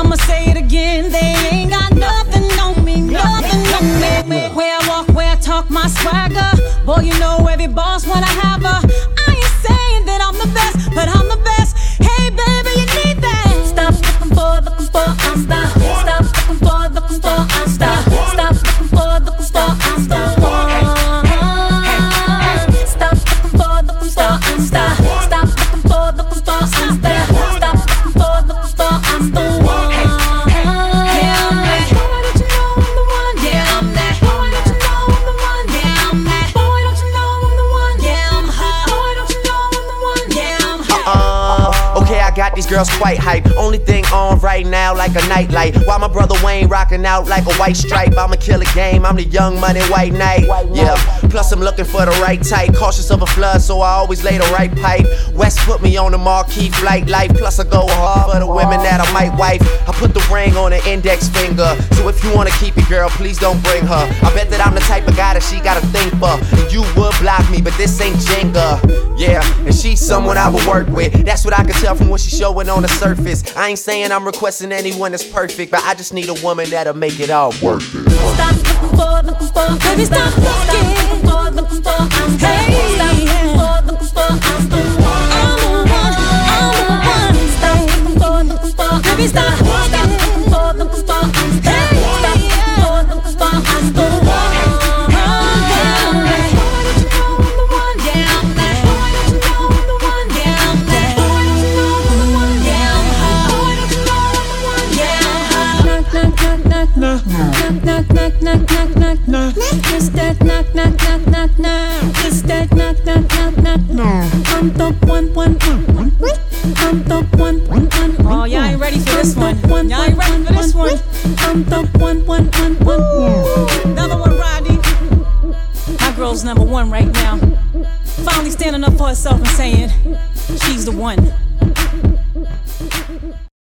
I'ma say it again. They ain't got nothing on me, nothing on me. Where I walk, where I talk, my swagger. Boy, you know every boss wanna have her. I ain't saying that I'm the best, but I'm the best. Hey, baby, you need that. Stop looking for, I'm stop. Stop looking for, I'm stop. Stop looking for, I'm stop. Stop looking for, I'm stop. Stop looking for, I'm stop. Stop looking for, I'm the one. Yeah, I'm that. Boy, don't you know I'm the one? Yeah, I'm that. Boy, don't you know I'm the one? Yeah, I'm that. Boy, don't you know I'm the one? Yeah, I'm her. Boy, don't you know I'm the one? Yeah, I'm her. Okay, I got these girls quite hype. Only thing on right now like a nightlight. While my brother Wayne rocking out like a white stripe. I'ma kill a game, I'm the young money white knight. Yeah, plus I'm looking for the right type. Cautious of a flood, so I always lay the right pipe. West put me on the marquee flight life. Plus I go hard for the women that I might wife. I put the ring on the index finger. So if you wanna keep it, girl, please don't bring her. I bet that I'm the type of guy that she gotta think for. And you would block me, but this ain't Jenga. Yeah, and she's someone I would work with. That's what I can tell from what she's showing on the surface. I ain't saying I'm requesting anyone that's perfect, but I just need a woman that'll make it all worth it. Stop looking for, baby, stop looking for, I'm hey. Stop looking for, I'm the one. I'm the one. Stop looking for, baby, stop looking for, I'm hey. Stop looking for, I'm the one. Knock. It's that knock. It's that knock. I'm the one. I'm the one. Oh, y'all ain't ready for this one. Y'all ain't ready for this one. I'm the one. Number one, Rodney. My girl's number one right now. Finally standing up for herself and saying she's the one.